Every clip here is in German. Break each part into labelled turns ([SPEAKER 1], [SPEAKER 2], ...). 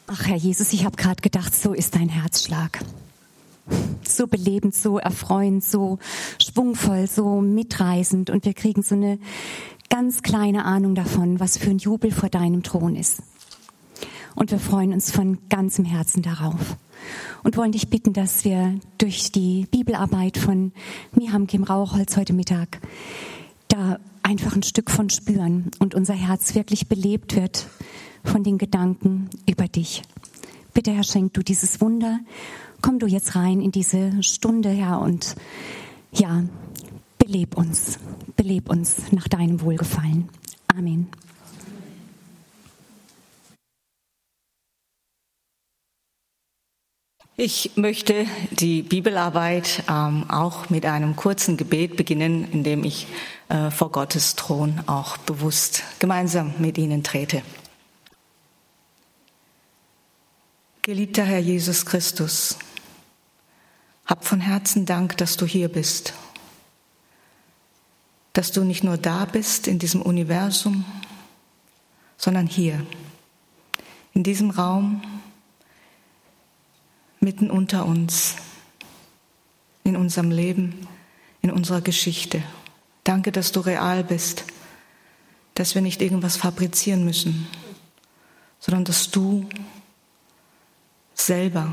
[SPEAKER 1] Ach Herr Jesus, ich habe gerade gedacht, so ist dein Herzschlag. So belebend, so erfreuend, so schwungvoll, so mitreißend. Und wir kriegen so eine ganz kleine Ahnung davon, was für ein Jubel vor deinem Thron ist. Und wir freuen uns von ganzem Herzen darauf. Und wollen dich bitten, dass wir durch die Bibelarbeit von Miham Kim Rauchholz heute Mittag da einfach ein Stück von spüren und unser Herz wirklich belebt wird von den Gedanken über dich. Bitte, Herr, schenk du dieses Wunder. Komm du jetzt rein in diese Stunde, Herr, und ja, beleb uns nach deinem Wohlgefallen. Amen.
[SPEAKER 2] Ich möchte die Bibelarbeit auch mit einem kurzen Gebet beginnen, in dem ich vor Gottes Thron auch bewusst gemeinsam mit Ihnen trete. Geliebter Herr Jesus Christus, hab von Herzen Dank, dass du hier bist, dass du nicht nur da bist in diesem Universum, sondern hier, in diesem Raum, mitten unter uns, in unserem Leben, in unserer Geschichte. Danke, dass du real bist, dass wir nicht irgendwas fabrizieren müssen, sondern dass du selber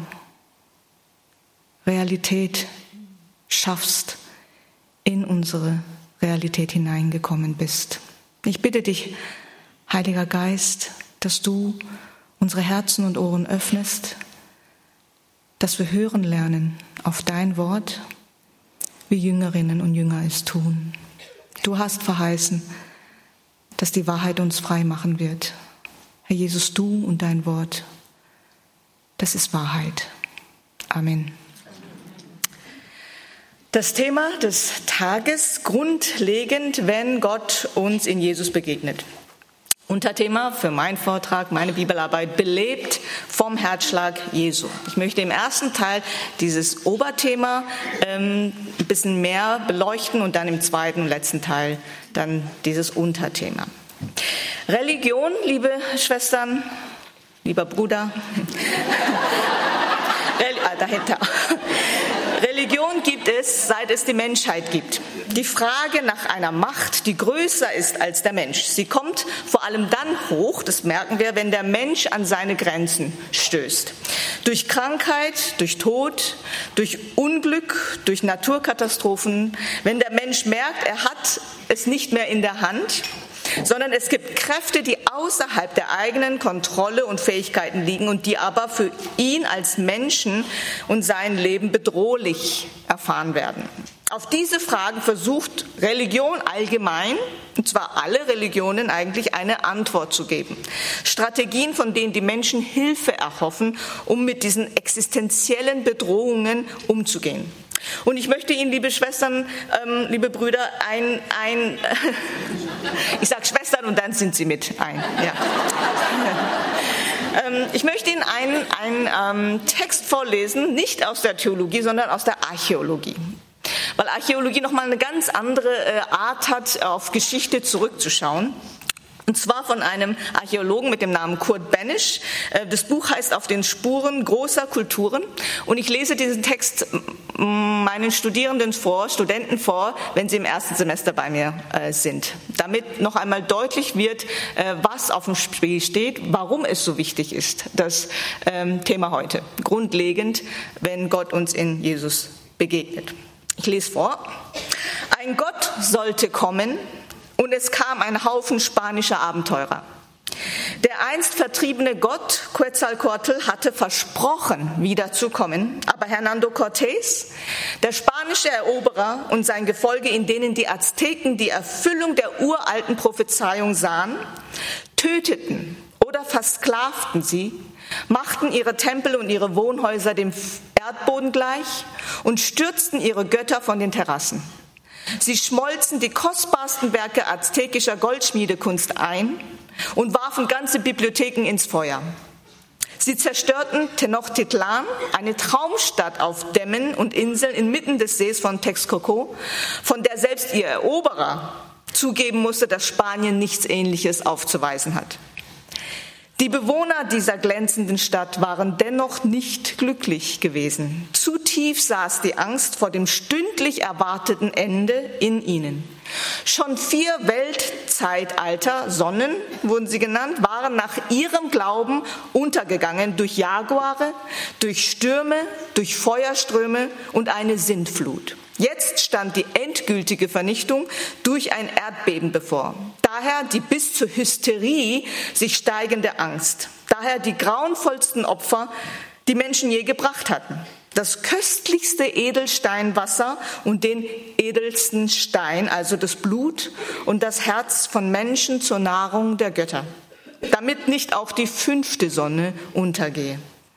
[SPEAKER 2] Realität schaffst, in unsere Realität hineingekommen bist. Ich bitte dich, Heiliger Geist, dass du unsere Herzen und Ohren öffnest, dass wir hören lernen auf dein Wort, wie Jüngerinnen und Jünger es tun. Du hast verheißen, dass die Wahrheit uns frei machen wird. Herr Jesus, du und dein Wort, das ist Wahrheit. Amen. Das Thema des Tages: grundlegend, wenn Gott uns in Jesus begegnet. Unterthema für meinen Vortrag, meine Bibelarbeit: belebt vom Herzschlag Jesu. Ich möchte im ersten Teil dieses Oberthema ein bisschen mehr beleuchten und dann im zweiten und letzten Teil dann dieses Unterthema. Religion, liebe Schwestern, lieber Bruder, dahinter. Religion gibt es, seit es die Menschheit gibt. Die Frage nach einer Macht, die größer ist als der Mensch. Sie kommt vor allem dann hoch, das merken wir, wenn der Mensch an seine Grenzen stößt. Durch Krankheit, durch Tod, durch Unglück, durch Naturkatastrophen. Wenn der Mensch merkt, er hat es nicht mehr in der Hand, sondern es gibt Kräfte, die außerhalb der eigenen Kontrolle und Fähigkeiten liegen und die aber für ihn als Menschen und sein Leben bedrohlich erfahren werden. Auf diese Fragen versucht Religion allgemein, und zwar alle Religionen eigentlich, eine Antwort zu geben. Strategien, von denen die Menschen Hilfe erhoffen, um mit diesen existenziellen Bedrohungen umzugehen. Und ich möchte Ihnen, liebe Schwestern, liebe Brüder, ich sage Schwestern und dann sind Sie mit ein. Ja. Ich möchte Ihnen einen Text vorlesen, nicht aus der Theologie, sondern aus der Archäologie. Weil Archäologie nochmal eine ganz andere Art hat, auf Geschichte zurückzuschauen. Und zwar von einem Archäologen mit dem Namen Kurt Benisch. Das Buch heißt Auf den Spuren großer Kulturen. Und ich lese diesen Text meinen Studenten vor, wenn sie im ersten Semester bei mir sind. Damit noch einmal deutlich wird, was auf dem Spiel steht, warum es so wichtig ist, das Thema heute. Grundlegend, wenn Gott uns in Jesus begegnet. Ich lese vor. Ein Gott sollte kommen, und es kam ein Haufen spanischer Abenteurer. Der einst vertriebene Gott, Quetzalcoatl, hatte versprochen, wiederzukommen. Aber Hernando Cortés, der spanische Eroberer und sein Gefolge, in denen die Azteken die Erfüllung der uralten Prophezeiung sahen, töteten oder versklavten sie, machten ihre Tempel und ihre Wohnhäuser dem Erdboden gleich und stürzten ihre Götter von den Terrassen. Sie schmolzen die kostbarsten Werke aztekischer Goldschmiedekunst ein und warfen ganze Bibliotheken ins Feuer. Sie zerstörten Tenochtitlan, eine Traumstadt auf Dämmen und Inseln inmitten des Sees von Texcoco, von der selbst ihr Eroberer zugeben musste, dass Spanien nichts Ähnliches aufzuweisen hat. Die Bewohner dieser glänzenden Stadt waren dennoch nicht glücklich gewesen. Zu tief saß die Angst vor dem stündlich erwarteten Ende in ihnen. Schon 4 Weltzeitalter, Sonnen wurden sie genannt, waren nach ihrem Glauben untergegangen durch Jaguare, durch Stürme, durch Feuerströme und eine Sintflut. Jetzt stand die endgültige Vernichtung durch ein Erdbeben bevor. Daher die bis zur Hysterie sich steigende Angst. Daher die grauenvollsten Opfer, die Menschen je gebracht hatten. Das köstlichste Edelsteinwasser und den edelsten Stein, also das Blut und das Herz von Menschen zur Nahrung der Götter, damit nicht auch die 5. Sonne untergehe.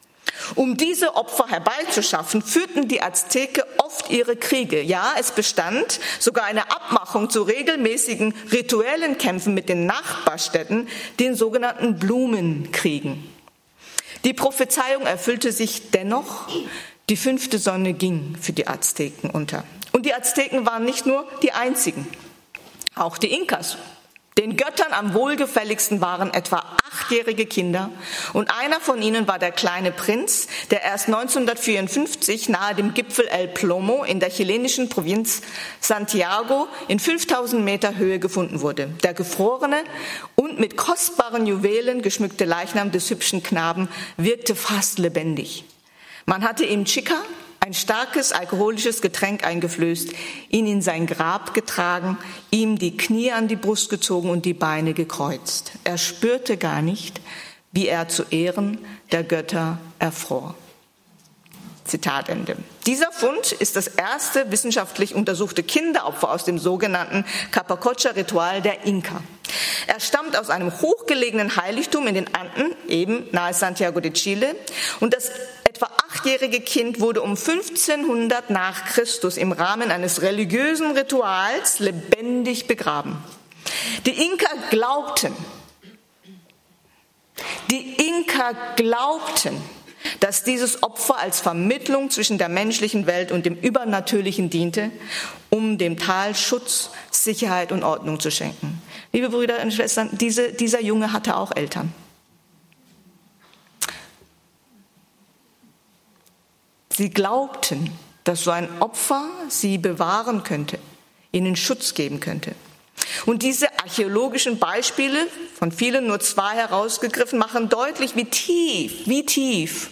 [SPEAKER 2] Um diese Opfer herbeizuschaffen, führten die Azteken oft ihre Kriege. Ja, es bestand sogar eine Abmachung zu regelmäßigen rituellen Kämpfen mit den Nachbarstädten, den sogenannten Blumenkriegen. Die Prophezeiung erfüllte sich dennoch. Die 5. Sonne ging für die Azteken unter. Und die Azteken waren nicht nur die einzigen, auch die Inkas. Den Göttern am wohlgefälligsten waren etwa 8-jährige Kinder und einer von ihnen war der kleine Prinz, der erst 1954 nahe dem Gipfel El Plomo in der chilenischen Provinz Santiago in 5000 Meter Höhe gefunden wurde. Der gefrorene und mit kostbaren Juwelen geschmückte Leichnam des hübschen Knaben wirkte fast lebendig. Man hatte ihm Chicha, ein starkes alkoholisches Getränk, eingeflößt, ihn in sein Grab getragen, ihm die Knie an die Brust gezogen und die Beine gekreuzt. Er spürte gar nicht, wie er zu Ehren der Götter erfror. Zitat Ende. Dieser Fund ist das erste wissenschaftlich untersuchte Kinderopfer aus dem sogenannten Capacocha-Ritual der Inka. Er stammt aus einem hochgelegenen Heiligtum in den Anden, eben nahe Santiago de Chile, und das etwa 8-jährige Kind wurde um 1500 nach Christus im Rahmen eines religiösen Rituals lebendig begraben. Die Inka glaubten, dass dieses Opfer als Vermittlung zwischen der menschlichen Welt und dem Übernatürlichen diente, um dem Tal Schutz, Sicherheit und Ordnung zu schenken. Liebe Brüder und Schwestern, dieser Junge hatte auch Eltern. Sie glaubten, dass so ein Opfer sie bewahren könnte, ihnen Schutz geben könnte. Und diese archäologischen Beispiele, von vielen nur 2 herausgegriffen, machen deutlich, wie tief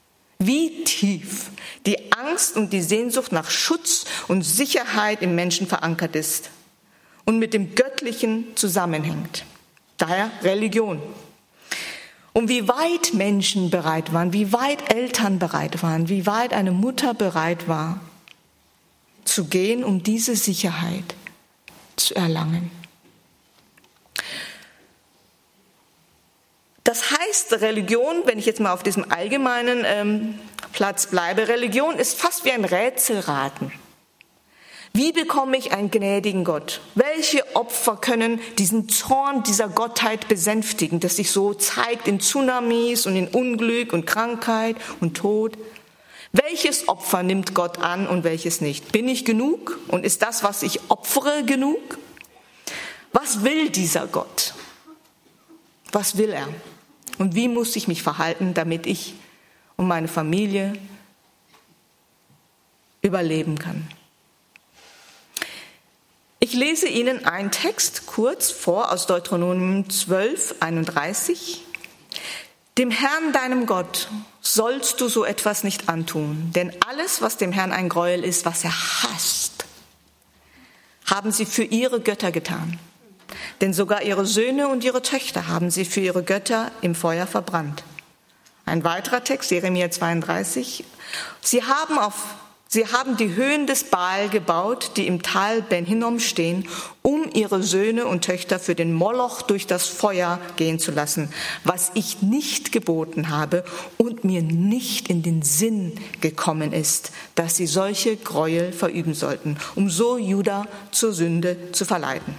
[SPEAKER 2] die Angst und die Sehnsucht nach Schutz und Sicherheit im Menschen verankert ist und mit dem Göttlichen zusammenhängt. Daher Religion. Und wie weit Menschen bereit waren, wie weit Eltern bereit waren, wie weit eine Mutter bereit war, zu gehen, um diese Sicherheit zu erlangen. Das heißt, Religion, wenn ich jetzt mal auf diesem allgemeinen Platz bleibe, Religion ist fast wie ein Rätselraten. Wie bekomme ich einen gnädigen Gott? Welche Opfer können diesen Zorn dieser Gottheit besänftigen, das sich so zeigt in Tsunamis und in Unglück und Krankheit und Tod? Welches Opfer nimmt Gott an und welches nicht? Bin ich genug? Und ist das, was ich opfere, genug? Was will dieser Gott? Was will er? Und wie muss ich mich verhalten, damit ich und meine Familie überleben kann? Ich lese Ihnen einen Text kurz vor aus Deuteronomium 12, 31. Dem Herrn, deinem Gott, sollst du so etwas nicht antun, denn alles, was dem Herrn ein Gräuel ist, was er hasst, haben sie für ihre Götter getan. Denn sogar ihre Söhne und ihre Töchter haben sie für ihre Götter im Feuer verbrannt. Ein weiterer Text, Jeremia 32. Sie haben die Höhen des Baal gebaut, die im Tal Ben Hinnom stehen, um ihre Söhne und Töchter für den Moloch durch das Feuer gehen zu lassen, was ich nicht geboten habe und mir nicht in den Sinn gekommen ist, dass sie solche Gräuel verüben sollten, um so Juda zur Sünde zu verleiten.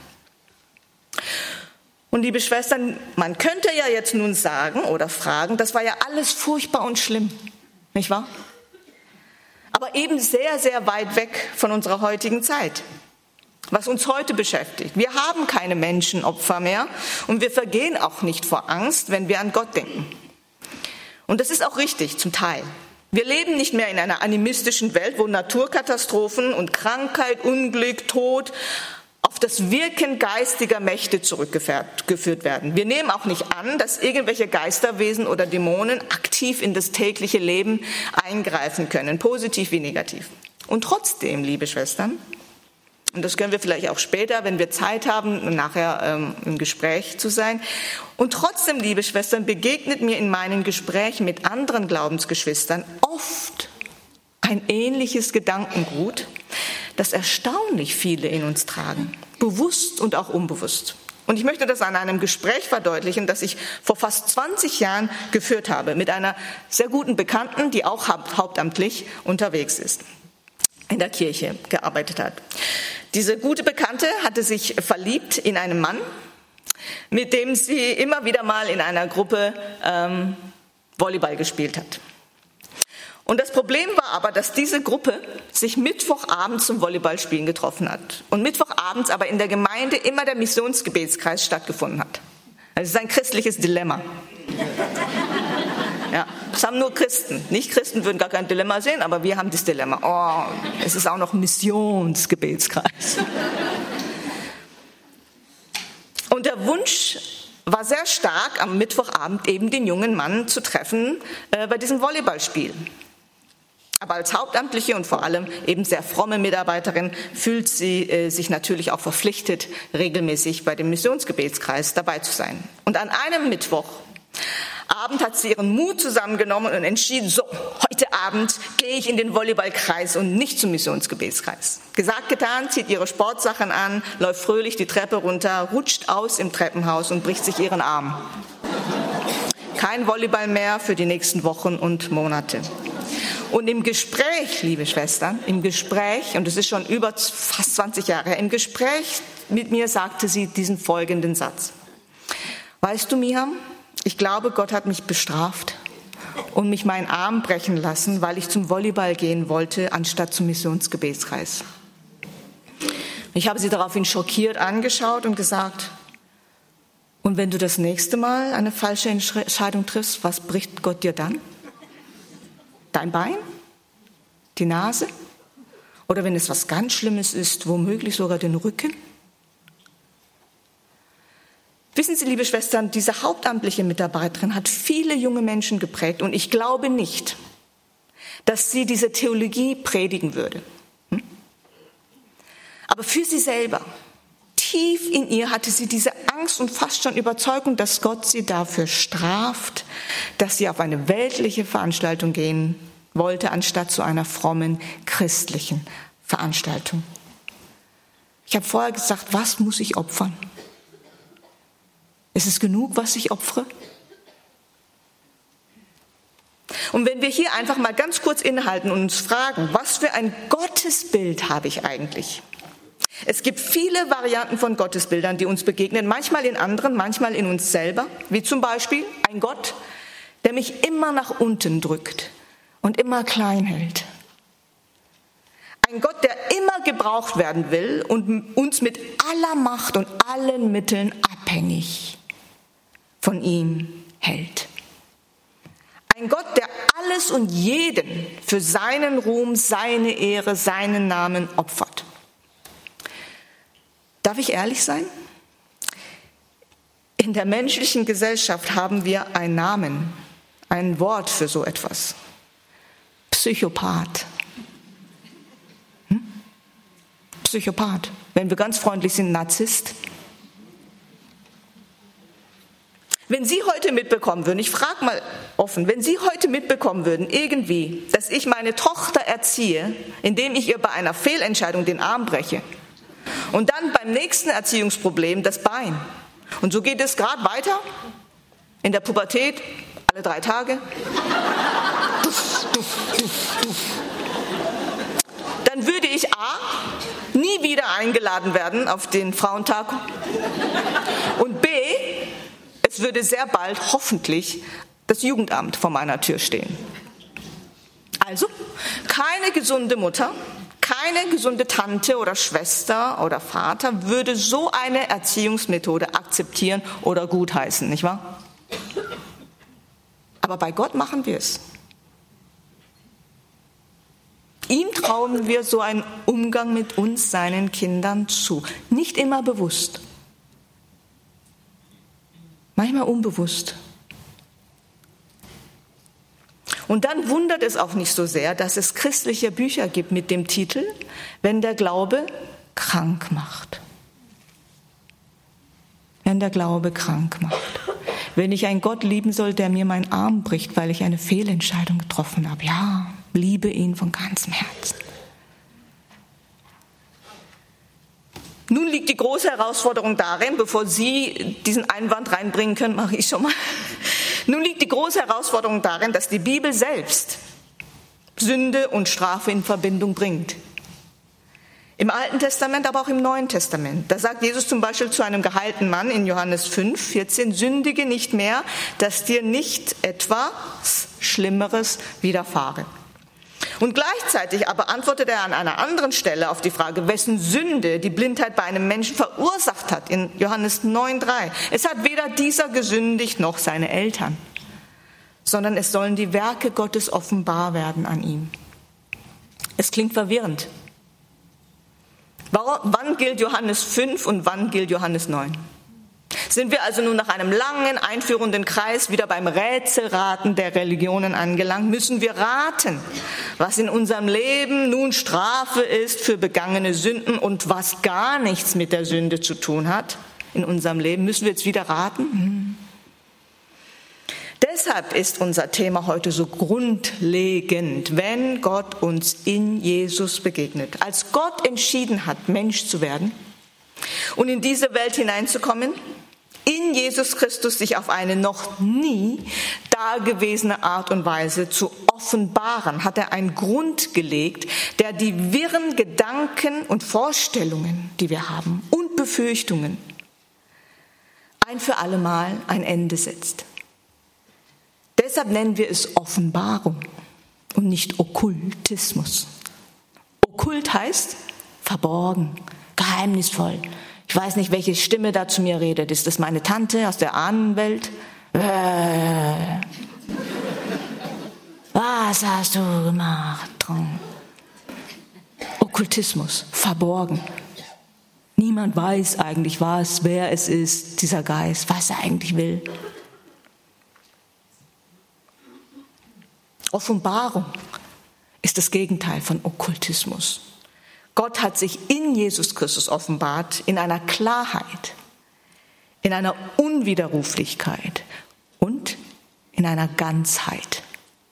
[SPEAKER 2] Und liebe Schwestern, man könnte ja jetzt nun sagen oder fragen, das war ja alles furchtbar und schlimm, nicht wahr? Aber eben sehr, sehr weit weg von unserer heutigen Zeit. was uns heute beschäftigt. Wir haben keine Menschenopfer mehr und wir vergehen auch nicht vor Angst, wenn wir an Gott denken. Und das ist auch richtig, zum Teil. Wir leben nicht mehr in einer animistischen Welt, wo Naturkatastrophen und Krankheit, Unglück, Tod auf das Wirken geistiger Mächte zurückgeführt werden. Wir nehmen auch nicht an, dass irgendwelche Geisterwesen oder Dämonen aktiv in das tägliche Leben eingreifen können, positiv wie negativ. Und trotzdem, liebe Schwestern, und das können wir vielleicht auch später, wenn wir Zeit haben, nachher im Gespräch zu sein. Und trotzdem, liebe Schwestern, begegnet mir in meinen Gesprächen mit anderen Glaubensgeschwistern oft ein ähnliches Gedankengut, das erstaunlich viele in uns tragen, bewusst und auch unbewusst. Und ich möchte das an einem Gespräch verdeutlichen, das ich vor fast 20 Jahren geführt habe, mit einer sehr guten Bekannten, die auch hauptamtlich unterwegs ist, in der Kirche gearbeitet hat. Diese gute Bekannte hatte sich verliebt in einen Mann, mit dem sie immer wieder mal in einer Gruppe Volleyball gespielt hat. Und das Problem war aber, dass diese Gruppe sich Mittwochabends zum Volleyballspielen getroffen hat. Und Mittwochabends aber in der Gemeinde immer der Missionsgebetskreis stattgefunden hat. Das ist ein christliches Dilemma. Ja, das haben nur Christen. Nicht-Christen würden gar kein Dilemma sehen, aber wir haben das Dilemma. Oh, es ist auch noch Missionsgebetskreis. Und der Wunsch war sehr stark, am Mittwochabend eben den jungen Mann zu treffen bei diesem Volleyballspiel. Aber als hauptamtliche und vor allem eben sehr fromme Mitarbeiterin fühlt sie sich natürlich auch verpflichtet, regelmäßig bei dem Missionsgebetskreis dabei zu sein. Und an einem Mittwochabend hat sie ihren Mut zusammengenommen und entschieden, so, heute Abend gehe ich in den Volleyballkreis und nicht zum Missionsgebetskreis. Gesagt, getan, zieht ihre Sportsachen an, läuft fröhlich die Treppe runter, rutscht aus im Treppenhaus und bricht sich ihren Arm. Kein Volleyball mehr für die nächsten Wochen und Monate. Und im Gespräch, liebe Schwestern, im Gespräch, und es ist schon über fast 20 Jahre her, im Gespräch mit mir sagte sie diesen folgenden Satz. Weißt du, Miham, ich glaube, Gott hat mich bestraft und mich meinen Arm brechen lassen, weil ich zum Volleyball gehen wollte, anstatt zum Missionsgebetskreis. Ich habe sie daraufhin schockiert angeschaut und gesagt, und wenn du das nächste Mal eine falsche Entscheidung triffst, was bricht Gott dir dann? Dein Bein? Die Nase? Oder wenn es was ganz Schlimmes ist, womöglich sogar den Rücken? Wissen Sie, liebe Schwestern, diese hauptamtliche Mitarbeiterin hat viele junge Menschen geprägt und ich glaube nicht, dass sie diese Theologie predigen würde. Aber für sie selber, tief in ihr hatte sie diese Angst und fast schon Überzeugung, dass Gott sie dafür straft, dass sie auf eine weltliche Veranstaltung gehen wollte, anstatt zu einer frommen christlichen Veranstaltung. Ich habe vorher gesagt, was muss ich opfern? Ist es genug, was ich opfere? Und wenn wir hier einfach mal ganz kurz innehalten und uns fragen, was für ein Gottesbild habe ich eigentlich? Es gibt viele Varianten von Gottesbildern, die uns begegnen, manchmal in anderen, manchmal in uns selber, wie zum Beispiel ein Gott, der mich immer nach unten drückt und immer klein hält. Ein Gott, der immer gebraucht werden will und uns mit aller Macht und allen Mitteln abhängig von ihm hält. Ein Gott, der alles und jeden für seinen Ruhm, seine Ehre, seinen Namen opfert. Darf ich ehrlich sein? In der menschlichen Gesellschaft haben wir einen Namen, ein Wort für so etwas. Psychopath. Psychopath. Wenn wir ganz freundlich sind, Narzisst. Wenn Sie heute mitbekommen würden, ich frage mal offen, wenn Sie heute mitbekommen würden, irgendwie, dass ich meine Tochter erziehe, indem ich ihr bei einer Fehlentscheidung den Arm breche und dann beim nächsten Erziehungsproblem das Bein. Und so geht es gerade weiter, in der Pubertät, alle 3 Tage. Dann würde ich A, nie wieder eingeladen werden auf den Frauentag und B, es würde sehr bald hoffentlich das Jugendamt vor meiner Tür stehen. Also, keine gesunde Mutter, kein Keine gesunde Tante oder Schwester oder Vater würde so eine Erziehungsmethode akzeptieren oder gutheißen, nicht wahr? Aber bei Gott machen wir es. Ihm trauen wir so einen Umgang mit uns, seinen Kindern, zu. Nicht immer bewusst. Manchmal unbewusst. Und dann wundert es auch nicht so sehr, dass es christliche Bücher gibt mit dem Titel „Wenn der Glaube krank macht". Wenn der Glaube krank macht. Wenn ich einen Gott lieben soll, der mir meinen Arm bricht, weil ich eine Fehlentscheidung getroffen habe. Ja, liebe ihn von ganzem Herzen. Nun liegt die große Herausforderung darin, bevor Sie diesen Einwand reinbringen können, mache ich schon mal. Nun liegt die große Herausforderung darin, dass die Bibel selbst Sünde und Strafe in Verbindung bringt. Im Alten Testament, aber auch im Neuen Testament. Da sagt Jesus zum Beispiel zu einem geheilten Mann in Johannes 5,14, sündige nicht mehr, dass dir nicht etwas Schlimmeres widerfahre. Und gleichzeitig aber antwortet er an einer anderen Stelle auf die Frage, wessen Sünde die Blindheit bei einem Menschen verursacht hat, in Johannes 9,3. Es hat weder dieser gesündigt noch seine Eltern, sondern es sollen die Werke Gottes offenbar werden an ihm. Es klingt verwirrend. Wann gilt Johannes 5 und wann gilt Johannes 9? Sind wir also nun nach einem langen, einführenden Kreis wieder beim Rätselraten der Religionen angelangt? Müssen wir raten, was in unserem Leben nun Strafe ist für begangene Sünden und was gar nichts mit der Sünde zu tun hat in unserem Leben? Müssen wir jetzt wieder raten? Deshalb ist unser Thema heute so grundlegend, wenn Gott uns in Jesus begegnet. Als Gott entschieden hat, Mensch zu werden und in diese Welt hineinzukommen, in Jesus Christus sich auf eine noch nie dagewesene Art und Weise zu offenbaren, hat er einen Grund gelegt, der die wirren Gedanken und Vorstellungen, die wir haben, und Befürchtungen ein für allemal ein Ende setzt. Deshalb nennen wir es Offenbarung und nicht Okkultismus. Okkult heißt verborgen, geheimnisvoll. Ich weiß nicht, welche Stimme da zu mir redet. Ist das meine Tante aus der Ahnenwelt? Was hast du gemacht? Okkultismus, verborgen. Niemand weiß eigentlich wer es ist, dieser Geist, was er eigentlich will. Offenbarung ist das Gegenteil von Okkultismus. Gott hat sich in Jesus Christus offenbart, in einer Klarheit, in einer Unwiderruflichkeit und in einer Ganzheit.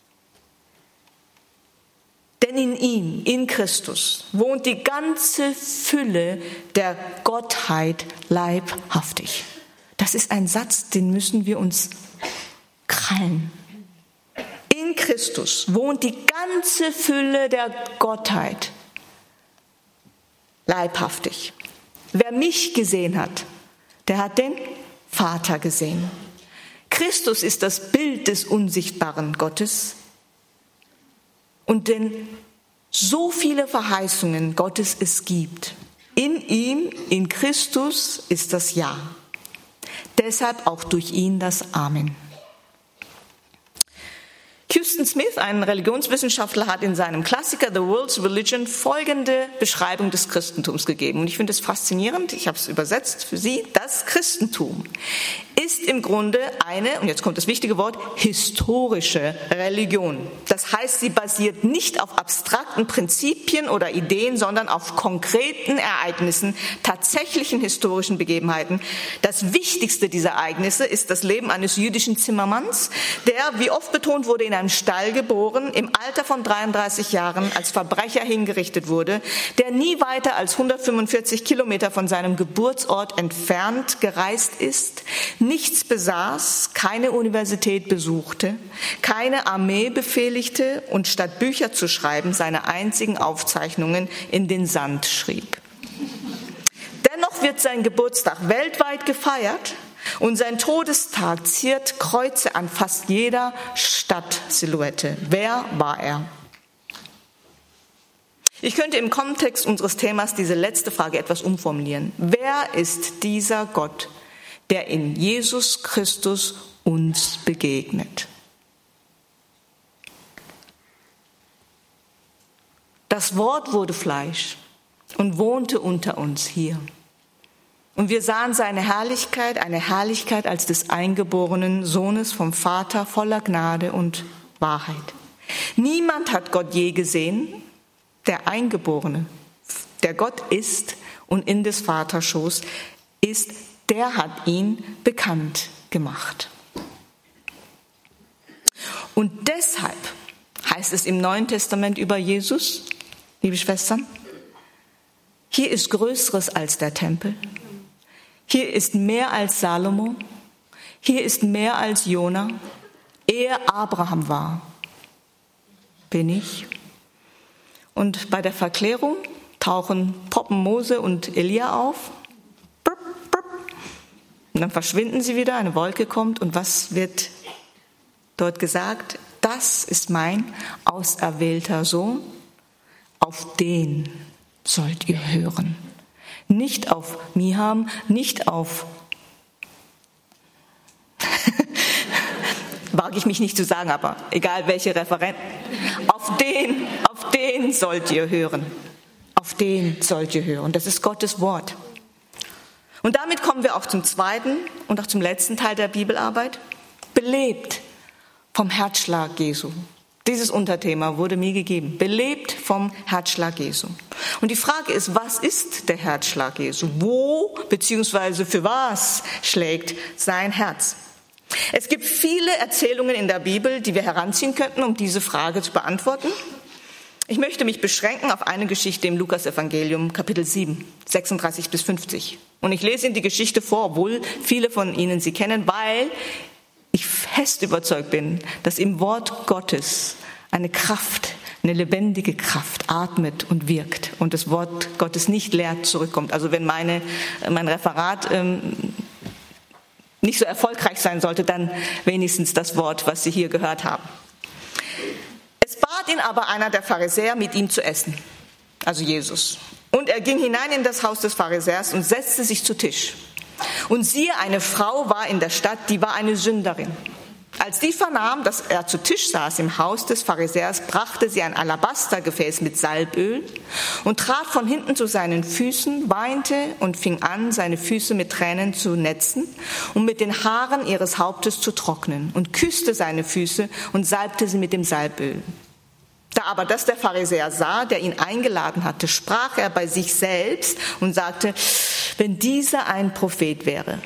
[SPEAKER 2] Denn in ihm, in Christus, wohnt die ganze Fülle der Gottheit leibhaftig. Das ist ein Satz, den müssen wir uns krallen. In Christus wohnt die ganze Fülle der Gottheit leibhaftig. Wer mich gesehen hat, der hat den Vater gesehen. Christus ist das Bild des unsichtbaren Gottes. Und denn so viele Verheißungen Gottes es gibt, in ihm, in Christus ist das Ja. Deshalb auch durch ihn das Amen. Huston Smith, ein Religionswissenschaftler, hat in seinem Klassiker The World's Religion folgende Beschreibung des Christentums gegeben. Und ich finde es faszinierend, ich habe es übersetzt für Sie. Das Christentum ist im Grunde eine, und jetzt kommt das wichtige Wort, historische Religion. Das heißt, sie basiert nicht auf abstrakten Prinzipien oder Ideen, sondern auf konkreten Ereignissen, tatsächlichen historischen Begebenheiten. Das wichtigste dieser Ereignisse ist das Leben eines jüdischen Zimmermanns, der, wie oft betont wurde, in einem Stall geboren, im Alter von 33 Jahren als Verbrecher hingerichtet wurde, der nie weiter als 145 Kilometer von seinem Geburtsort entfernt gereist ist, nichts besaß, keine Universität besuchte, keine Armee befehligte und statt Bücher zu schreiben, seine einzigen Aufzeichnungen in den Sand schrieb. Dennoch wird sein Geburtstag weltweit gefeiert und sein Todestag ziert Kreuze an fast jeder Stadtsilhouette. Wer war er? Ich könnte im Kontext unseres Themas diese letzte Frage etwas umformulieren. Wer ist dieser Gott, der in Jesus Christus uns begegnet? Das Wort wurde Fleisch und wohnte unter uns hier. Und wir sahen seine Herrlichkeit, eine Herrlichkeit als des eingeborenen Sohnes vom Vater, voller Gnade und Wahrheit. Niemand hat Gott je gesehen, der Eingeborene, der Gott ist und in des Vaters Schoß ist, der hat ihn bekannt gemacht. Und deshalb heißt es im Neuen Testament über Jesus, liebe Schwestern, hier ist Größeres als der Tempel. Hier ist mehr als Salomo. Hier ist mehr als Jona. Ehe Abraham war, bin ich. Und bei der Verklärung poppen Mose und Elia auf. Und dann verschwinden sie wieder, eine Wolke kommt. Und was wird dort gesagt? Das ist mein auserwählter Sohn, auf den sollt ihr hören. Nicht auf Miham, nicht auf, wage ich mich nicht zu sagen, aber egal welche Referenten, auf den sollt ihr hören. Auf den sollt ihr hören. Das ist Gottes Wort. Und damit kommen wir auch zum zweiten und auch zum letzten Teil der Bibelarbeit. Belebt vom Herzschlag Jesu. Dieses Unterthema wurde mir gegeben. Belebt vom Herzschlag Jesu. Und die Frage ist, was ist der Herzschlag Jesu? Wo bzw. für was schlägt sein Herz? Es gibt viele Erzählungen in der Bibel, die wir heranziehen könnten, um diese Frage zu beantworten. Ich möchte mich beschränken auf eine Geschichte im Lukasevangelium, Kapitel 7, 36 bis 50. Und ich lese Ihnen die Geschichte vor, obwohl viele von Ihnen sie kennen, weil ich fest überzeugt bin, dass im Wort Gottes eine Kraft, eine lebendige Kraft atmet und wirkt und das Wort Gottes nicht leer zurückkommt. Also wenn mein Referat nicht so erfolgreich sein sollte, dann wenigstens das Wort, was Sie hier gehört haben. Es bat ihn aber einer der Pharisäer, mit ihm zu essen, also Jesus. Und er ging hinein in das Haus des Pharisäers und setzte sich zu Tisch. Und siehe, eine Frau war in der Stadt, die war eine Sünderin. Als die vernahm, dass er zu Tisch saß im Haus des Pharisäers, brachte sie ein Alabastergefäß mit Salböl und trat von hinten zu seinen Füßen, weinte und fing an, seine Füße mit Tränen zu netzen und mit den Haaren ihres Hauptes zu trocknen und küsste seine Füße und salbte sie mit dem Salböl. Da aber das der Pharisäer sah, der ihn eingeladen hatte, sprach er bei sich selbst und sagte, wenn dieser ein Prophet wäre.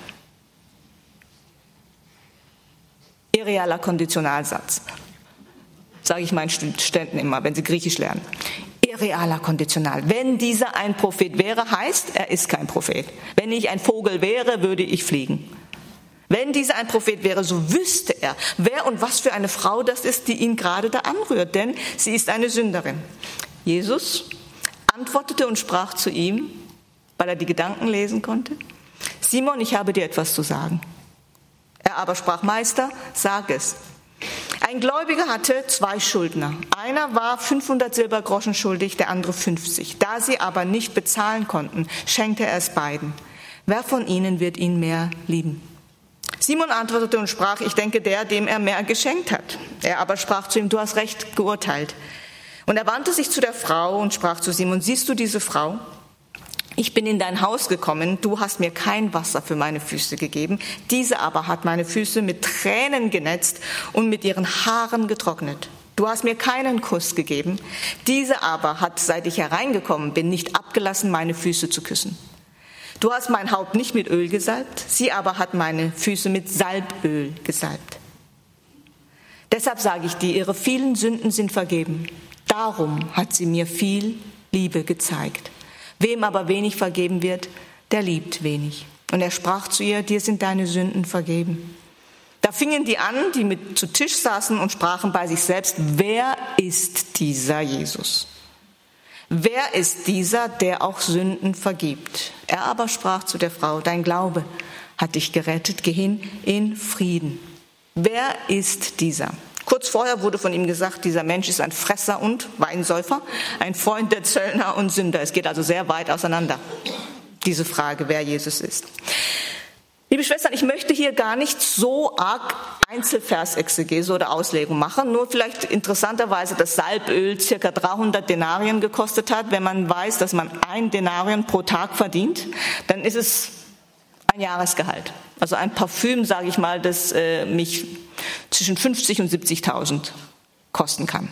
[SPEAKER 2] Irrealer Konditionalsatz, sage ich meinen Studenten immer, wenn sie Griechisch lernen. Irrealer Konditional. Wenn dieser ein Prophet wäre, heißt, er ist kein Prophet. Wenn ich ein Vogel wäre, würde ich fliegen. Wenn dieser ein Prophet wäre, so wüsste er, wer und was für eine Frau das ist, die ihn gerade da anrührt, denn sie ist eine Sünderin. Jesus antwortete und sprach zu ihm, weil er die Gedanken lesen konnte, Simon, ich habe dir etwas zu sagen. Er aber sprach, Meister, sag es. Ein Gläubiger hatte 2 Schuldner. Einer war 500 Silbergroschen schuldig, der andere 50. Da sie aber nicht bezahlen konnten, schenkte er es beiden. Wer von ihnen wird ihn mehr lieben? Simon antwortete und sprach, ich denke der, dem er mehr geschenkt hat. Er aber sprach zu ihm, du hast recht geurteilt. Und er wandte sich zu der Frau und sprach zu Simon, siehst du diese Frau? Ich bin in dein Haus gekommen, du hast mir kein Wasser für meine Füße gegeben, diese aber hat meine Füße mit Tränen genetzt und mit ihren Haaren getrocknet. Du hast mir keinen Kuss gegeben, diese aber hat, seit ich hereingekommen bin, nicht abgelassen, meine Füße zu küssen. Du hast mein Haupt nicht mit Öl gesalbt, sie aber hat meine Füße mit Salböl gesalbt. Deshalb sage ich dir, ihre vielen Sünden sind vergeben. Darum hat sie mir viel Liebe gezeigt. Wem aber wenig vergeben wird, der liebt wenig. Und er sprach zu ihr, dir sind deine Sünden vergeben. Da fingen die an, die mit zu Tisch saßen und sprachen bei sich selbst, wer ist dieser Jesus? Wer ist dieser, der auch Sünden vergibt? Er aber sprach zu der Frau, dein Glaube hat dich gerettet, geh hin in Frieden. Wer ist dieser? Kurz vorher wurde von ihm gesagt, dieser Mensch ist ein Fresser und Weinsäufer, ein Freund der Zöllner und Sünder. Es geht also sehr weit auseinander, diese Frage, wer Jesus ist. Liebe Schwestern, ich möchte hier gar nicht so arg Einzelversexegese oder Auslegung machen, nur vielleicht interessanterweise, dass Salböl ca. 300 Denarien gekostet hat. Wenn man weiß, dass man 1 Denarion pro Tag verdient, dann ist es ein Jahresgehalt. Also ein Parfüm, sage ich mal, das mich zwischen 50 und 70.000 kosten kann.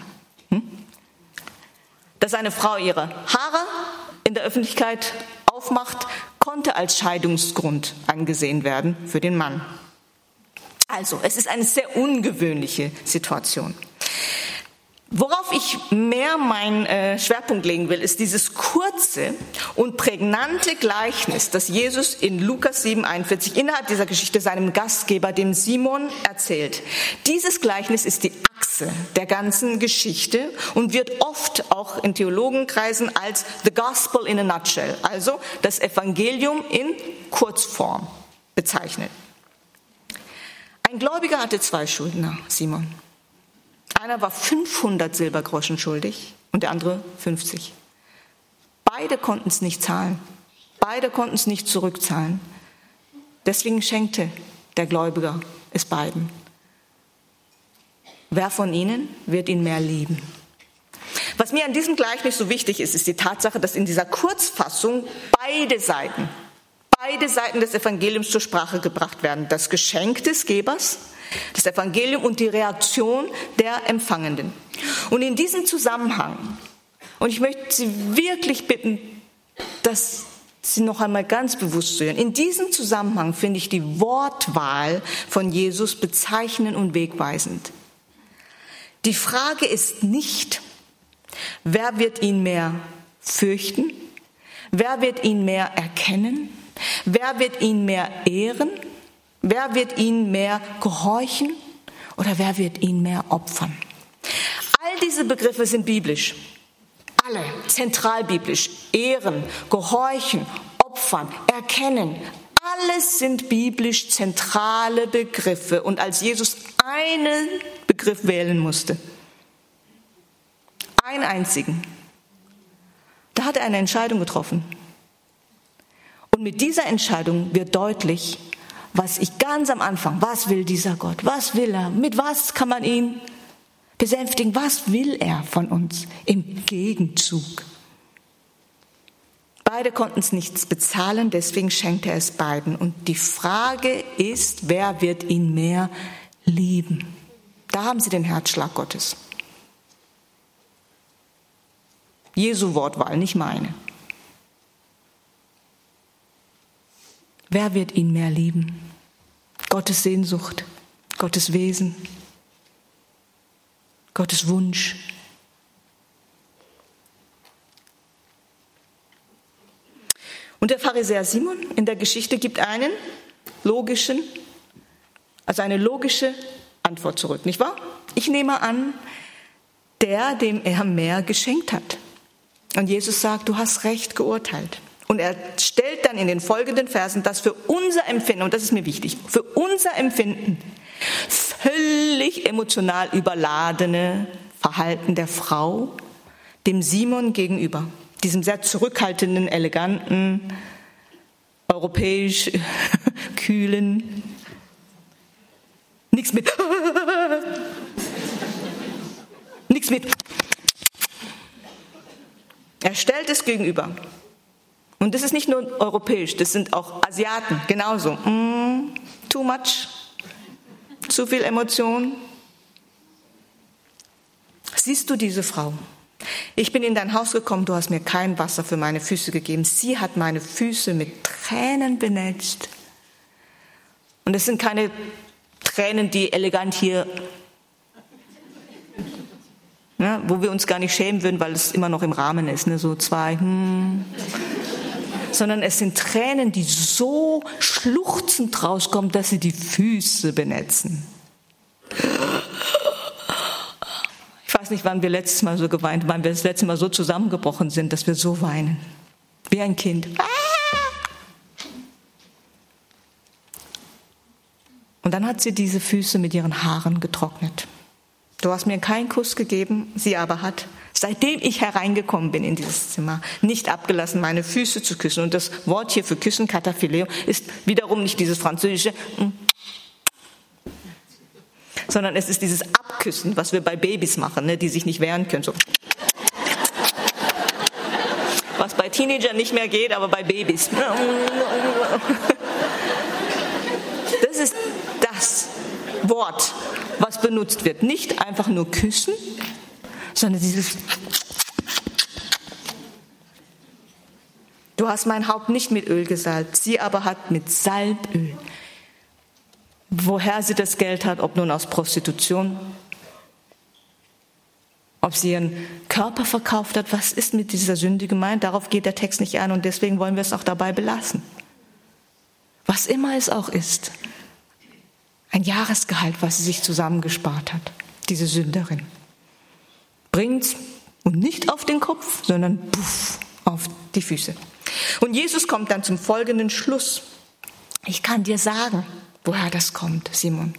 [SPEAKER 2] Dass eine Frau ihre Haare in der Öffentlichkeit aufmacht, konnte als Scheidungsgrund angesehen werden für den Mann. Also, es ist eine sehr ungewöhnliche Situation. Worauf ich mehr meinen Schwerpunkt legen will, ist dieses kurze und prägnante Gleichnis, das Jesus in Lukas 7,41 innerhalb dieser Geschichte seinem Gastgeber, dem Simon, erzählt. Dieses Gleichnis ist die Achse der ganzen Geschichte und wird oft auch in Theologenkreisen als the gospel in a nutshell, also das Evangelium in Kurzform bezeichnet. Ein Gläubiger hatte 2 Schuldner, Simon. Einer war 500 Silbergroschen schuldig und der andere 50. Beide konnten es nicht zahlen. Beide konnten es nicht zurückzahlen. Deswegen schenkte der Gläubiger es beiden. Wer von ihnen wird ihn mehr lieben? Was mir an diesem Gleichnis so wichtig ist, ist die Tatsache, dass in dieser Kurzfassung beide Seiten des Evangeliums zur Sprache gebracht werden. Das Geschenk des Gebers, das Evangelium und die Reaktion der Empfangenden. Und in diesem Zusammenhang, und ich möchte Sie wirklich bitten, dass Sie noch einmal ganz bewusst zuhören, in diesem Zusammenhang finde ich die Wortwahl von Jesus bezeichnend und wegweisend. Die Frage ist nicht, wer wird ihn mehr fürchten, wer wird ihn mehr erkennen, wer wird ihn mehr ehren, wer wird ihn mehr gehorchen oder wer wird ihn mehr opfern? All diese Begriffe sind biblisch. Alle zentralbiblisch. Ehren, gehorchen, opfern, erkennen. Alles sind biblisch zentrale Begriffe. Und als Jesus einen Begriff wählen musste, einen einzigen, da hat er eine Entscheidung getroffen. Und mit dieser Entscheidung wird deutlich, was ich ganz am Anfang, was will dieser Gott, was will er, mit was kann man ihn besänftigen, was will er von uns im Gegenzug? Beide konnten es nichts bezahlen, deswegen schenkte er es beiden. Und die Frage ist, wer wird ihn mehr lieben? Da haben Sie den Herzschlag Gottes. Jesu Wortwahl, nicht meine. Wer wird ihn mehr lieben? Gottes Sehnsucht, Gottes Wesen, Gottes Wunsch. Und der Pharisäer Simon in der Geschichte gibt eine logische Antwort zurück, nicht wahr? Ich nehme an, dem er mehr geschenkt hat. Und Jesus sagt, du hast recht geurteilt. Und er stellt dann in den folgenden Versen das für unser Empfinden, und das ist mir wichtig, für unser Empfinden völlig emotional überladene Verhalten der Frau dem Simon gegenüber, diesem sehr zurückhaltenden, eleganten, europäisch kühlen, nichts mit, nichts mit. Er stellt es gegenüber. Und das ist nicht nur europäisch, das sind auch Asiaten, genauso. Too much, zu viel Emotion. Siehst du diese Frau? Ich bin in dein Haus gekommen, du hast mir kein Wasser für meine Füße gegeben. Sie hat meine Füße mit Tränen benetzt. Und es sind keine Tränen, die elegant hier, ne, wo wir uns gar nicht schämen würden, weil es immer noch im Rahmen ist, ne, so 2, sondern es sind Tränen, die so schluchzend rauskommen, dass sie die Füße benetzen. Ich weiß nicht, wann wir letztes Mal so geweint haben, wann wir das letzte Mal so zusammengebrochen sind, dass wir so weinen. Wie ein Kind. Und dann hat sie diese Füße mit ihren Haaren getrocknet. Du hast mir keinen Kuss gegeben, sie aber hat, seitdem ich hereingekommen bin in dieses Zimmer, nicht abgelassen, meine Füße zu küssen. Und das Wort hier für küssen, Kataphileo, ist wiederum nicht dieses französische, sondern es ist dieses Abküssen, was wir bei Babys machen, ne, die sich nicht wehren können. So. Was bei Teenagern nicht mehr geht, aber bei Babys. Das ist das Wort, was benutzt wird. Nicht einfach nur küssen, sondern dieses: Du hast mein Haupt nicht mit Öl gesalbt, sie aber hat mit Salböl. Woher sie das Geld hat, ob nun aus Prostitution, ob sie ihren Körper verkauft hat, was ist mit dieser Sünde gemeint? Darauf geht der Text nicht ein und deswegen wollen wir es auch dabei belassen. Was immer es auch ist, ein Jahresgehalt, was sie sich zusammengespart hat, diese Sünderin, bringt's und nicht auf den Kopf, sondern puff, auf die Füße. Und Jesus kommt dann zum folgenden Schluss. Ich kann dir sagen, woher das kommt, Simon.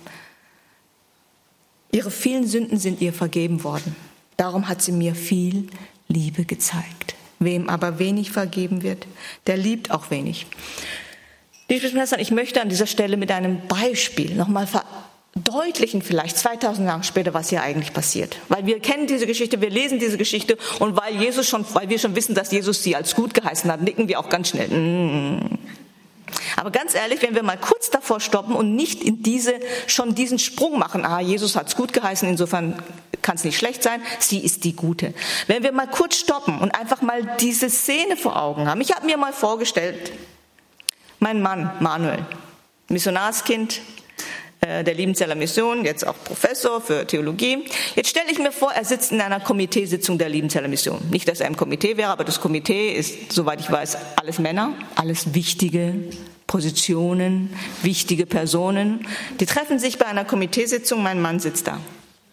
[SPEAKER 2] Ihre vielen Sünden sind ihr vergeben worden. Darum hat sie mir viel Liebe gezeigt. Wem aber wenig vergeben wird, der liebt auch wenig. Liebe Schwestern, ich möchte an dieser Stelle mit einem Beispiel nochmal verdeutlichen, vielleicht 2000 Jahre später, was hier eigentlich passiert. Weil wir kennen diese Geschichte, wir lesen diese Geschichte und weil wir schon wissen, dass Jesus sie als gut geheißen hat, nicken wir auch ganz schnell. Aber ganz ehrlich, wenn wir mal kurz davor stoppen und nicht in diesen Sprung machen, Jesus hat es gut geheißen, insofern kann es nicht schlecht sein, sie ist die Gute. Wenn wir mal kurz stoppen und einfach mal diese Szene vor Augen haben. Ich habe mir mal vorgestellt, mein Mann Manuel, Missionarskind der Liebenzeller Mission, jetzt auch Professor für Theologie. Jetzt stelle ich mir vor, er sitzt in einer Komiteesitzung der Liebenzeller Mission. Nicht, dass er im Komitee wäre, aber das Komitee ist, soweit ich weiß, alles Männer, alles wichtige Positionen, wichtige Personen. Die treffen sich bei einer Komiteesitzung, mein Mann sitzt da.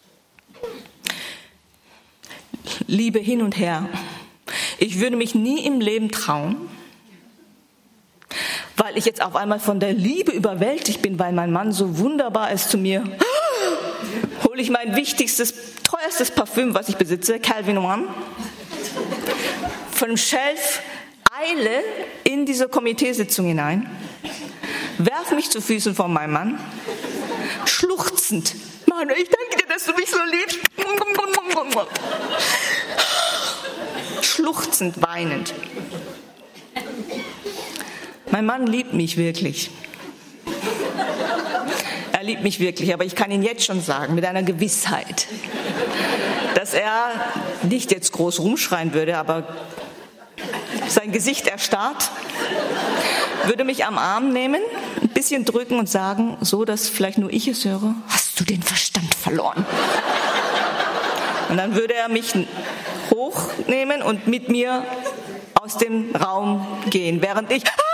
[SPEAKER 2] Liebe hin und her. Ich würde mich nie im Leben trauen, weil ich jetzt auf einmal von der Liebe überwältigt bin, weil mein Mann so wunderbar ist zu mir, hole ich mein wichtigstes, teuerstes Parfüm, was ich besitze, Calvin One, von dem Shelf, eile in diese Komiteesitzung hinein, werfe mich zu Füßen von meinem Mann, schluchzend. Mann, ich danke dir, dass du mich so liebst. Schluchzend, weinend. Mein Mann liebt mich wirklich. Er liebt mich wirklich, aber ich kann Ihnen jetzt schon sagen, mit einer Gewissheit, dass er nicht jetzt groß rumschreien würde, aber sein Gesicht erstarrt, würde mich am Arm nehmen, ein bisschen drücken und sagen, so dass vielleicht nur ich es höre: Hast du den Verstand verloren? Und dann würde er mich hochnehmen und mit mir aus dem Raum gehen, während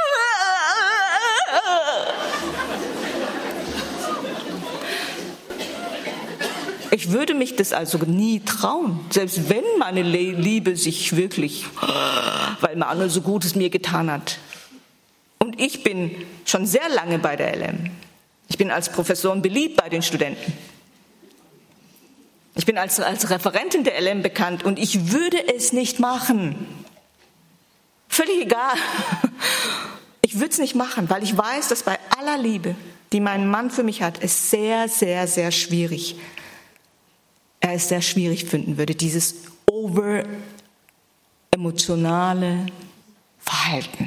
[SPEAKER 2] ich würde mich das also nie trauen, selbst wenn meine Liebe sich wirklich, weil Manuel so Gutes mir getan hat. Und ich bin schon sehr lange bei der LM. Ich bin als Professorin beliebt bei den Studenten. Ich bin als Referentin der LM bekannt und ich würde es nicht machen. Völlig egal. Ich würde es nicht machen, weil ich weiß, dass bei aller Liebe, die mein Mann für mich hat, es sehr, sehr, sehr schwierig finden würde, dieses emotionale Verhalten.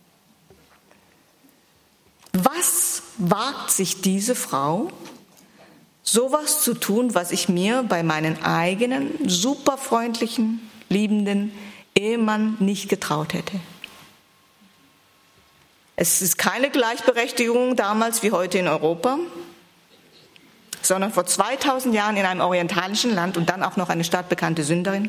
[SPEAKER 2] Was wagt sich diese Frau, sowas zu tun, was ich mir bei meinem eigenen, superfreundlichen, liebenden Ehemann nicht getraut hätte? Es ist keine Gleichberechtigung damals wie heute in Europa, sondern vor 2000 Jahren in einem orientalischen Land und dann auch noch eine stadtbekannte Sünderin.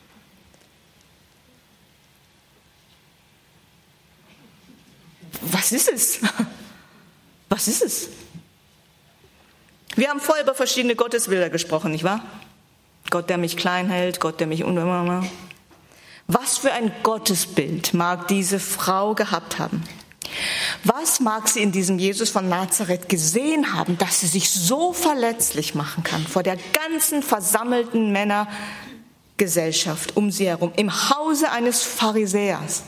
[SPEAKER 2] Was ist es? Was ist es? Wir haben vorher über verschiedene Gottesbilder gesprochen, nicht wahr? Gott, der mich klein hält, Gott, der mich Was für ein Gottesbild mag diese Frau gehabt haben? Was mag sie in diesem Jesus von Nazareth gesehen haben, dass sie sich so verletzlich machen kann vor der ganzen versammelten Männergesellschaft um sie herum, im Hause eines Pharisäers,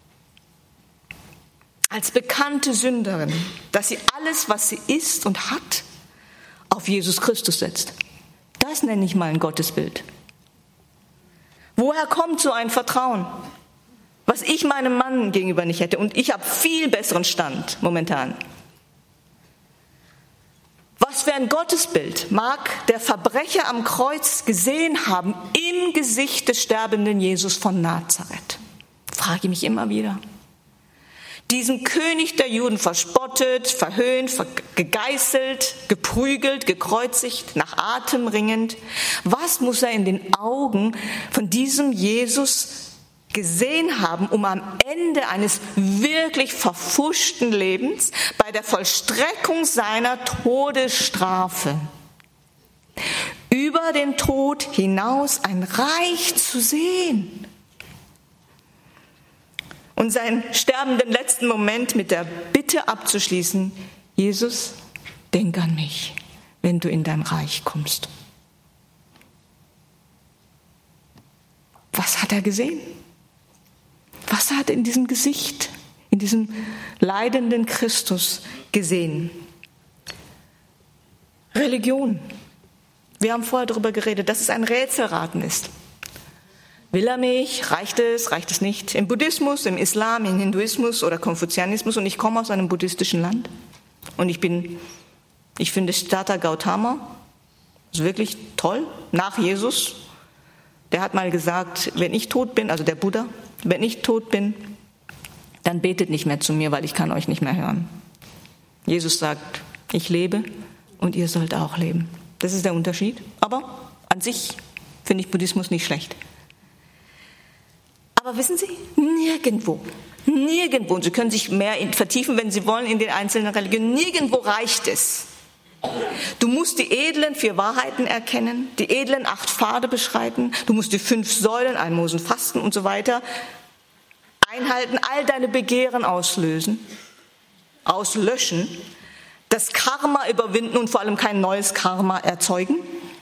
[SPEAKER 2] als bekannte Sünderin, dass sie alles, was sie ist und hat, auf Jesus Christus setzt. Das nenne ich mal ein Gottesbild. Woher kommt so ein Vertrauen, was ich meinem Mann gegenüber nicht hätte? Und ich habe viel besseren Stand momentan. Was für ein Gottesbild mag der Verbrecher am Kreuz gesehen haben im Gesicht des sterbenden Jesus von Nazareth? Frage ich mich immer wieder. Diesen König der Juden verspottet, verhöhnt, gegeißelt, geprügelt, gekreuzigt, nach Atem ringend. Was muss er in den Augen von diesem Jesus gesehen haben, um am Ende eines wirklich verpfuschten Lebens bei der Vollstreckung seiner Todesstrafe über den Tod hinaus ein Reich zu sehen? Und seinen sterbenden letzten Moment mit der Bitte abzuschließen: Jesus, denk an mich, wenn du in dein Reich kommst. Was hat er gesehen? Was hat er in diesem Gesicht, in diesem leidenden Christus gesehen? Religion. Wir haben vorher darüber geredet, dass es ein Rätselraten ist. Will er mich? Reicht es nicht? Im Buddhismus, im Islam, im Hinduismus oder Konfuzianismus, und ich komme aus einem buddhistischen Land und ich finde Siddhartha Gautama ist wirklich toll, nach Jesus. Der hat mal gesagt, wenn ich tot bin, also der Buddha, wenn ich tot bin, dann betet nicht mehr zu mir, weil ich kann euch nicht mehr hören. Jesus sagt, ich lebe und ihr sollt auch leben. Das ist der Unterschied. Aber an sich finde ich Buddhismus nicht schlecht. Aber wissen Sie, nirgendwo, und Sie können sich mehr vertiefen, wenn Sie wollen, in den einzelnen Religionen, nirgendwo reicht es. Du musst die edlen 4 Wahrheiten erkennen, die edlen 8 Pfade beschreiten, du musst die 5 Säulen, Almosen, Fasten und so weiter einhalten, all deine Begehren auslöschen, das Karma überwinden und vor allem kein neues Karma erzeugen.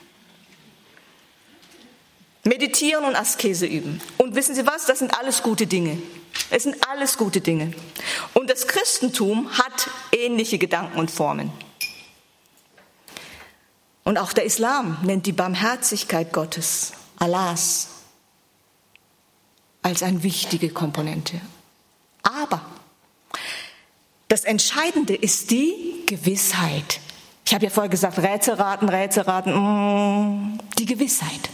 [SPEAKER 2] Meditieren und Askese üben. Und wissen Sie was? Das sind alles gute Dinge. Es sind alles gute Dinge. Und das Christentum hat ähnliche Gedanken und Formen. Und auch der Islam nennt die Barmherzigkeit Gottes, Allahs, als eine wichtige Komponente. Aber das Entscheidende ist die Gewissheit. Ich habe ja vorher gesagt, Rätselraten, die Gewissheit.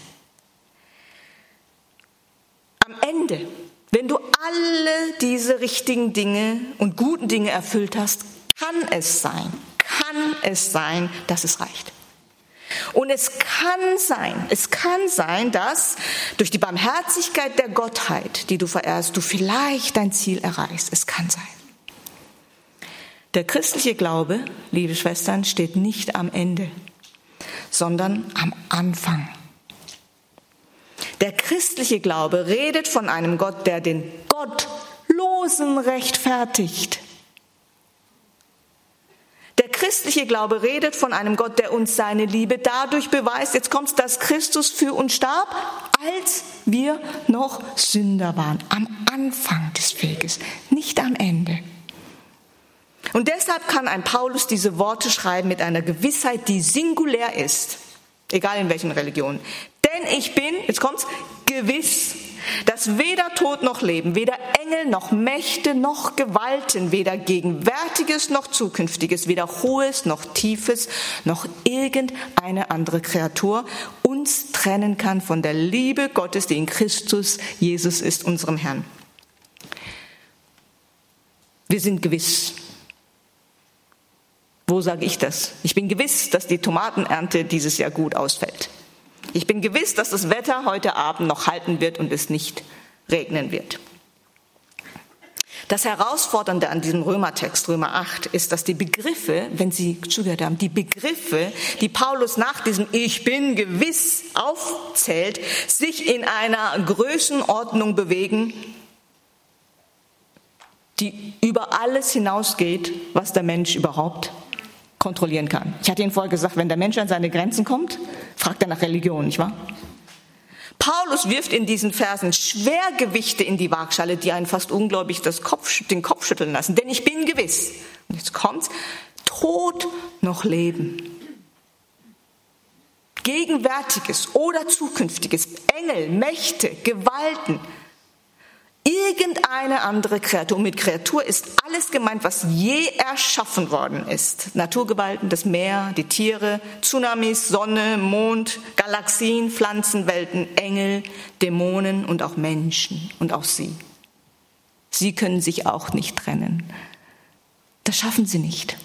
[SPEAKER 2] Am Ende, wenn du alle diese richtigen Dinge und guten Dinge erfüllt hast, kann es sein, dass es reicht. Und es kann sein, dass durch die Barmherzigkeit der Gottheit, die du verehrst, du vielleicht dein Ziel erreichst. Es kann sein. Der christliche Glaube, liebe Schwestern, steht nicht am Ende, sondern am Anfang. Der christliche Glaube redet von einem Gott, der den Gottlosen rechtfertigt. Der christliche Glaube redet von einem Gott, der uns seine Liebe dadurch beweist, jetzt kommt's, dass Christus für uns starb, als wir noch Sünder waren. Am Anfang des Weges, nicht am Ende. Und deshalb kann ein Paulus diese Worte schreiben mit einer Gewissheit, die singulär ist, egal in welchen Religionen. Denn ich bin, jetzt kommt's, gewiss, dass weder Tod noch Leben, weder Engel noch Mächte noch Gewalten, weder Gegenwärtiges noch Zukünftiges, weder Hohes noch Tiefes, noch irgendeine andere Kreatur uns trennen kann von der Liebe Gottes, die in Christus Jesus ist, unserem Herrn. Wir sind gewiss. Wo sage ich das? Ich bin gewiss, dass die Tomatenernte dieses Jahr gut ausfällt. Ich bin gewiss, dass das Wetter heute Abend noch halten wird und es nicht regnen wird. Das Herausfordernde an diesem Römertext, Römer 8, ist, dass die Begriffe, wenn Sie zugehört haben, die Begriffe, die Paulus nach diesem Ich bin gewiss aufzählt, sich in einer Größenordnung bewegen, die über alles hinausgeht, was der Mensch überhaupt kontrollieren kann. Ich hatte Ihnen vorher gesagt, wenn der Mensch an seine Grenzen kommt, fragt er nach Religion, nicht wahr? Paulus wirft in diesen Versen Schwergewichte in die Waagschale, die einen fast ungläubig den Kopf schütteln lassen. Denn ich bin gewiss, und jetzt kommt's, Tod noch Leben. Gegenwärtiges oder Zukünftiges, Engel, Mächte, Gewalten, irgendeine andere Kreatur. Und mit Kreatur ist alles gemeint, was je erschaffen worden ist. Naturgewalten, das Meer, die Tiere, Tsunamis, Sonne, Mond, Galaxien, Pflanzenwelten, Engel, Dämonen und auch Menschen und auch sie. Sie können sich auch nicht trennen. Das schaffen sie nicht.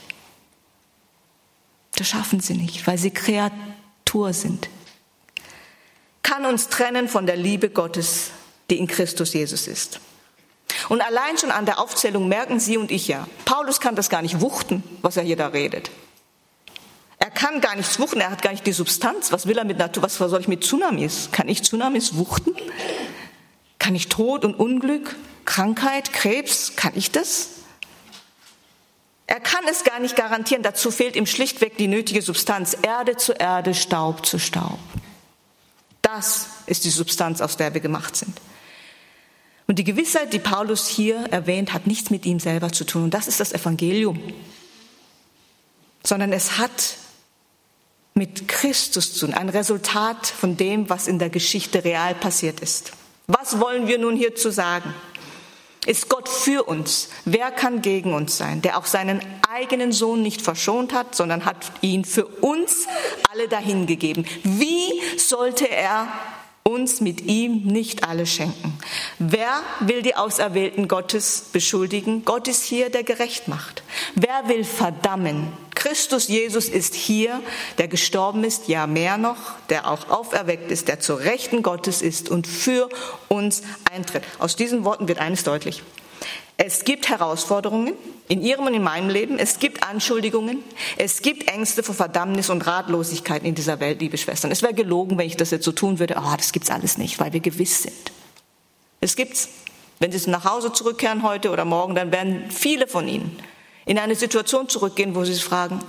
[SPEAKER 2] Das schaffen sie nicht, weil sie Kreatur sind. Kann uns trennen von der Liebe Gottes, die in Christus Jesus ist. Und allein schon an der Aufzählung merken Sie und ich ja, Paulus kann das gar nicht wuchten, was er hier da redet. Er kann gar nichts wuchten, er hat gar nicht die Substanz. Was will er mit Natur, was soll ich mit Tsunamis? Kann ich Tsunamis wuchten? Kann ich Tod und Unglück, Krankheit, Krebs, kann ich das? Er kann es gar nicht garantieren, dazu fehlt ihm schlichtweg die nötige Substanz. Erde zu Erde, Staub zu Staub. Das ist die Substanz, aus der wir gemacht sind. Und die Gewissheit, die Paulus hier erwähnt, hat nichts mit ihm selber zu tun. Und das ist das Evangelium. Sondern es hat mit Christus zu tun, ein Resultat von dem, was in der Geschichte real passiert ist. Was wollen wir nun hierzu sagen? Ist Gott für uns? Wer kann gegen uns sein? Der auch seinen eigenen Sohn nicht verschont hat, sondern hat ihn für uns alle dahingegeben. Wie sollte er uns mit ihm nicht alle schenken? Wer will die Auserwählten Gottes beschuldigen? Gott ist hier, der gerecht macht. Wer will verdammen? Christus Jesus ist hier, der gestorben ist, ja mehr noch, der auch auferweckt ist, der zur Rechten Gottes ist und für uns eintritt. Aus diesen Worten wird eines deutlich. Es gibt Herausforderungen in Ihrem und in meinem Leben. Es gibt Anschuldigungen. Es gibt Ängste vor Verdammnis und Ratlosigkeit in dieser Welt, liebe Schwestern. Es wäre gelogen, wenn ich das jetzt so tun würde. Das gibt's alles nicht, weil wir gewiss sind. Es gibt's. Wenn Sie nach Hause zurückkehren heute oder morgen, dann werden viele von Ihnen in eine Situation zurückgehen, wo Sie sich fragen,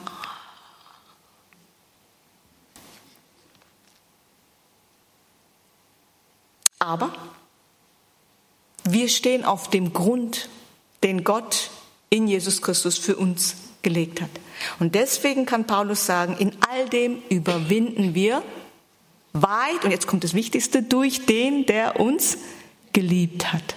[SPEAKER 2] aber wir stehen auf dem Grund, den Gott in Jesus Christus für uns gelegt hat. Und deswegen kann Paulus sagen, in all dem überwinden wir weit, und jetzt kommt das Wichtigste, durch den, der uns geliebt hat.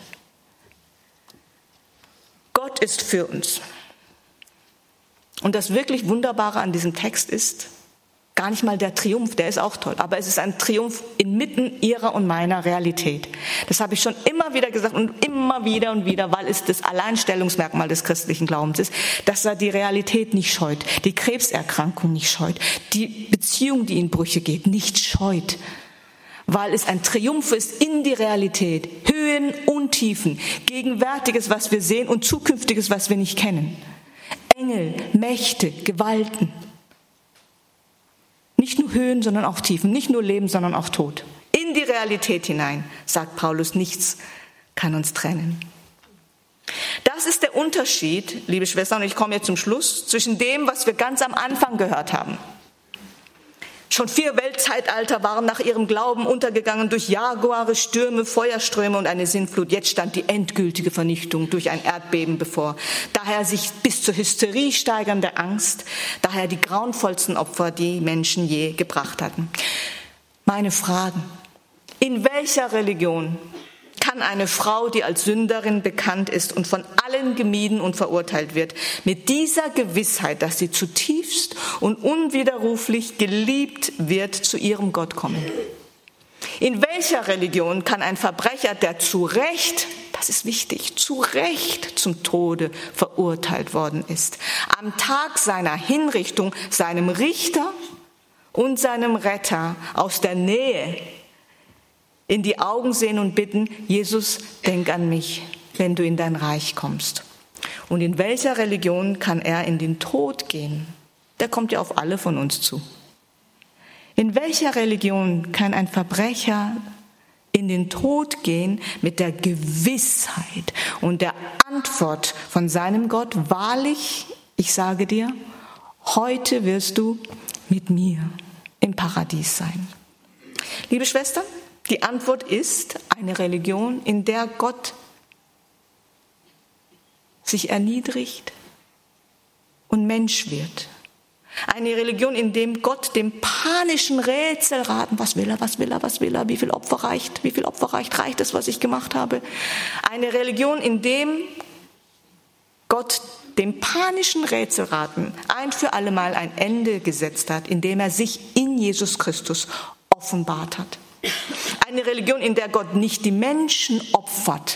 [SPEAKER 2] Gott ist für uns. Und das wirklich Wunderbare an diesem Text ist, gar nicht mal der Triumph, der ist auch toll, aber es ist ein Triumph inmitten ihrer und meiner Realität. Das habe ich schon immer wieder gesagt und immer wieder und wieder, weil es das Alleinstellungsmerkmal des christlichen Glaubens ist, dass er die Realität nicht scheut, die Krebserkrankung nicht scheut, die Beziehung, die in Brüche geht, nicht scheut, weil es ein Triumph ist in die Realität, Höhen und Tiefen, Gegenwärtiges, was wir sehen und Zukünftiges, was wir nicht kennen. Engel, Mächte, Gewalten. Nicht nur Höhen, sondern auch Tiefen, nicht nur Leben, sondern auch Tod. In die Realität hinein, sagt Paulus, nichts kann uns trennen. Das ist der Unterschied, liebe Schwestern, und ich komme jetzt zum Schluss, zwischen dem, was wir ganz am Anfang gehört haben. Schon 4 Weltzeitalter waren nach ihrem Glauben untergegangen durch Jaguare, Stürme, Feuerströme und eine Sintflut. Jetzt stand die endgültige Vernichtung durch ein Erdbeben bevor. Daher sich bis zur Hysterie steigernde Angst, daher die grauenvollsten Opfer, die Menschen je gebracht hatten. Meine Fragen: In welcher Religion kann eine Frau, die als Sünderin bekannt ist und von allen gemieden und verurteilt wird, mit dieser Gewissheit, dass sie zutiefst und unwiderruflich geliebt wird, zu ihrem Gott kommen? In welcher Religion kann ein Verbrecher, der zu Recht, das ist wichtig, zu Recht zum Tode verurteilt worden ist, am Tag seiner Hinrichtung seinem Richter und seinem Retter aus der Nähe in die Augen sehen und bitten: Jesus, denk an mich, wenn du in dein Reich kommst? Und in welcher Religion kann er in den Tod gehen? Der kommt ja auf alle von uns zu. In welcher Religion kann ein Verbrecher in den Tod gehen mit der Gewissheit und der Antwort von seinem Gott: Wahrlich, ich sage dir, heute wirst du mit mir im Paradies sein. Liebe Schwestern, die Antwort ist eine Religion, in der Gott sich erniedrigt und Mensch wird. Eine Religion, in dem Gott dem panischen Rätselraten, was will er, wie viel Opfer reicht, reicht es, was ich gemacht habe. Eine Religion, in dem Gott dem panischen Rätselraten ein für allemal ein Ende gesetzt hat, indem er sich in Jesus Christus offenbart hat. Eine Religion, in der Gott nicht die Menschen opfert,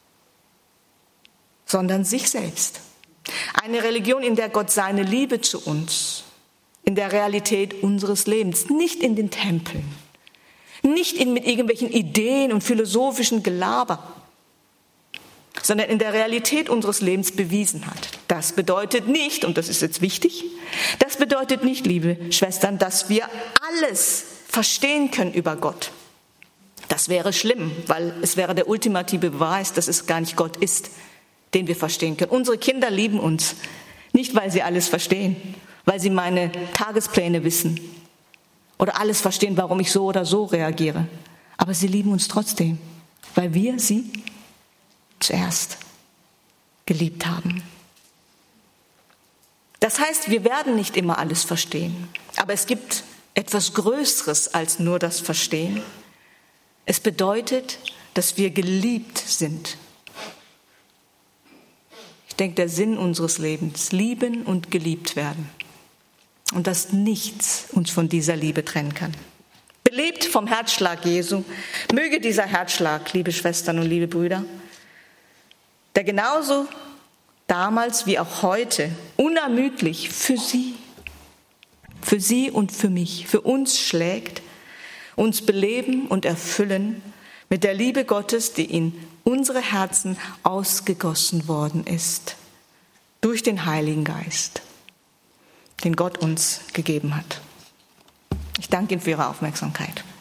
[SPEAKER 2] sondern sich selbst. Eine Religion, in der Gott seine Liebe zu uns in der Realität unseres Lebens, nicht in den Tempeln, nicht mit irgendwelchen Ideen und philosophischen Gelaber, sondern in der Realität unseres Lebens bewiesen hat. Das bedeutet nicht, und das ist jetzt wichtig, das bedeutet nicht, liebe Schwestern, dass wir alles verstehen können über Gott. Das wäre schlimm, weil es wäre der ultimative Beweis, dass es gar nicht Gott ist, den wir verstehen können. Unsere Kinder lieben uns, nicht weil sie alles verstehen, weil sie meine Tagespläne wissen oder alles verstehen, warum ich so oder so reagiere. Aber sie lieben uns trotzdem, weil wir sie zuerst geliebt haben. Das heißt, wir werden nicht immer alles verstehen, aber es gibt etwas Größeres als nur das Verstehen. Es bedeutet, dass wir geliebt sind. Ich denke, der Sinn unseres Lebens: lieben und geliebt werden. Und dass nichts uns von dieser Liebe trennen kann. Belebt vom Herzschlag Jesu, möge dieser Herzschlag, liebe Schwestern und liebe Brüder, der genauso damals wie auch heute unermüdlich für Sie und für mich, für uns schlägt, uns beleben und erfüllen mit der Liebe Gottes, die in unsere Herzen ausgegossen worden ist, durch den Heiligen Geist, den Gott uns gegeben hat. Ich danke Ihnen für Ihre Aufmerksamkeit.